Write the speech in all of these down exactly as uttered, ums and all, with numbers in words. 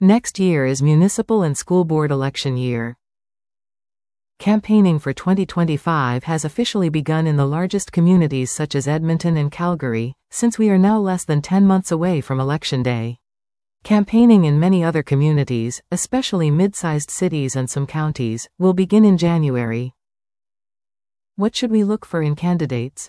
Next year is municipal and school board election year. Campaigning for twenty twenty-five has officially begun in the largest communities such as Edmonton and Calgary, since we are now less than ten months away from Election Day. Campaigning in many other communities, especially mid-sized cities and some counties, will begin in January. What should we look for in candidates?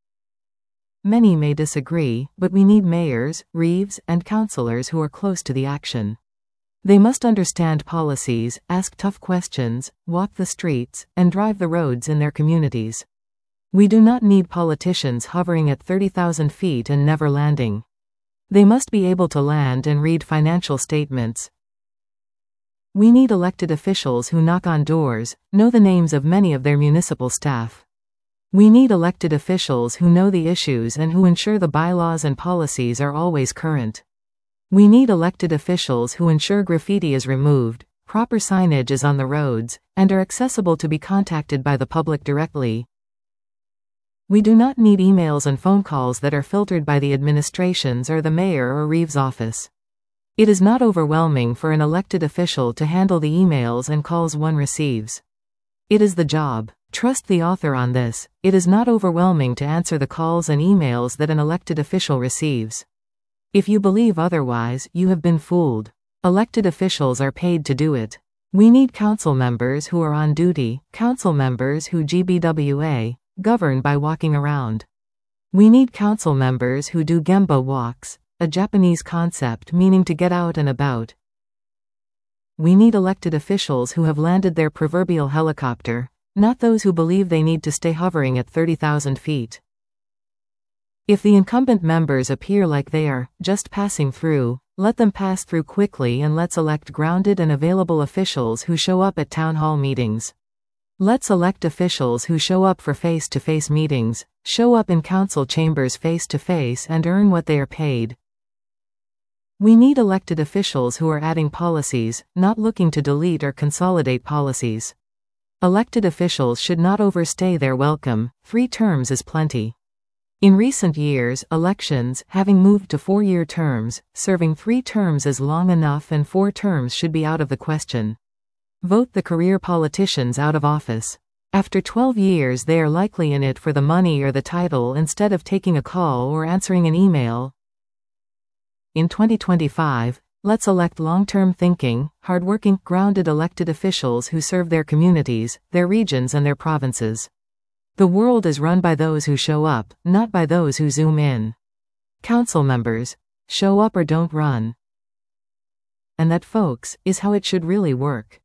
Many may disagree, but we need mayors, reeves, and councillors who are close to the action. They must understand policies, ask tough questions, walk the streets, and drive the roads in their communities. We do not need politicians hovering at thirty thousand feet and never landing. They must be able to land and read financial statements. We need elected officials who knock on doors, know the names of many of their municipal staff. We need elected officials who know the issues and who ensure the bylaws and policies are always current. We need elected officials who ensure graffiti is removed, proper signage is on the roads, and are accessible to be contacted by the public directly. We do not need emails and phone calls that are filtered by the administrations or the mayor or reeves office. It is not overwhelming for an elected official to handle the emails and calls one receives. It is the job. Trust the author on this. It is not overwhelming to answer the calls and emails that an elected official receives. If you believe otherwise, you have been fooled. Elected officials are paid to do it. We need council members who are on duty, council members who G B W A, govern by walking around. We need council members who do Gemba walks, a Japanese concept meaning to get out and about. We need elected officials who have landed their proverbial helicopter, not those who believe they need to stay hovering at thirty thousand feet. If the incumbent members appear like they are just passing through, let them pass through quickly and let's elect grounded and available officials who show up at town hall meetings. Let's elect officials who show up for face-to-face meetings, show up in council chambers face-to-face and earn what they are paid. We need elected officials who are adding policies, not looking to delete or consolidate policies. Elected officials should not overstay their welcome. Three terms is plenty. In recent years, elections, having moved to four-year terms, serving three terms is long enough and four terms should be out of the question. Vote the career politicians out of office. After twelve years they are likely in it for the money or the title instead of taking a call or answering an email. In twenty twenty-five, let's elect long-term thinking, hard-working, grounded elected officials who serve their communities, their regions and their provinces. The world is run by those who show up, not by those who zoom in. Council members, show up or don't run. And that, folks, is how it should really work.